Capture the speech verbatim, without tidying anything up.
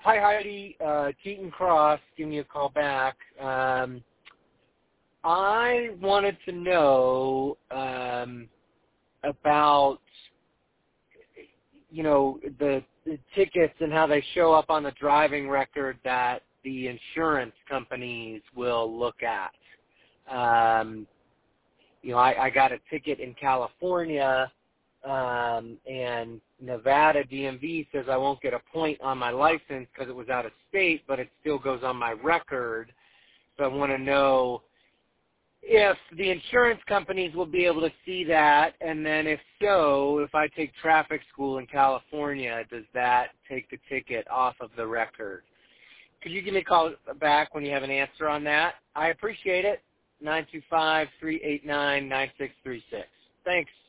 Hi, Heidi. Uh, Keaton Cross, giving you a call back. Um, I wanted to know um, about, you know, the, the tickets and how they show up on the driving record that the insurance companies will look at. Um, you know, I, I got a ticket in California, um, and Nevada D M V says I won't get a point on my license because it was out of state, but it still goes on my record. So I want to know if the insurance companies will be able to see that, and then if so, if I take traffic school in California, does that take the ticket off of the record? Could you give me a call back when you have an answer on that? I appreciate it. nine two five, three eight nine, nine six three six. Thanks.